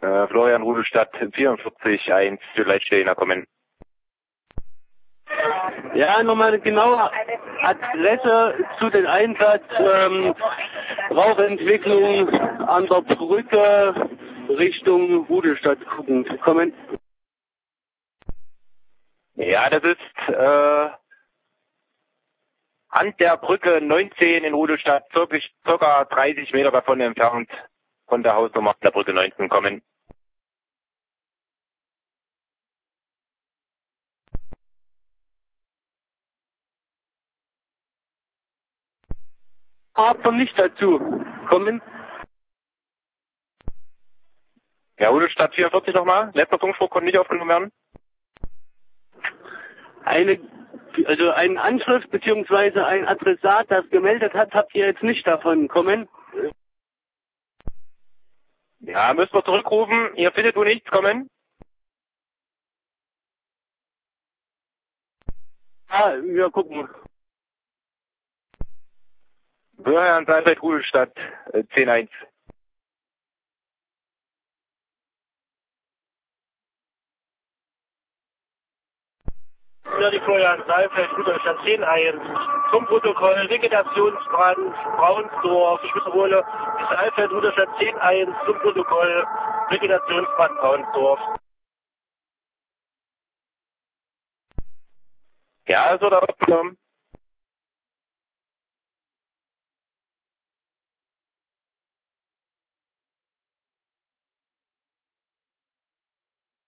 Florian Rudelstadt 44-1 für Leitstehender kommen. Ja, nochmal eine genaue Adresse zu den Einsatz, Rauchentwicklung an der Brücke Richtung Rudelstadt guckend kommen. Ja, das ist an der Brücke 19 in Rudelstadt, circa 30 Meter davon entfernt von der Hausnummer der Brücke 19 kommen. Aber nicht dazu kommen. Ja, Rudelstadt 44 nochmal. Letzter Funkspruch konnte nicht aufgenommen werden. Ein Anschrift bzw. ein Adressat, das gemeldet hat, habt ihr jetzt nicht davon kommen. Ja, müssen wir zurückrufen. Ihr findet wohl nichts kommen. Ja, wir gucken. Bürgerherrn Saalfeld Rudelstadt 10-1. Ja, die Florian Saalfeld Rudelstadt 10-1 zum Protokoll Vegetationsbrand Braunsdorf. Ich wiederhole, die Saalfeld Rudelstadt 10-1 zum Protokoll Vegetationsbrand Braunsdorf. Ja, es wird aufgenommen.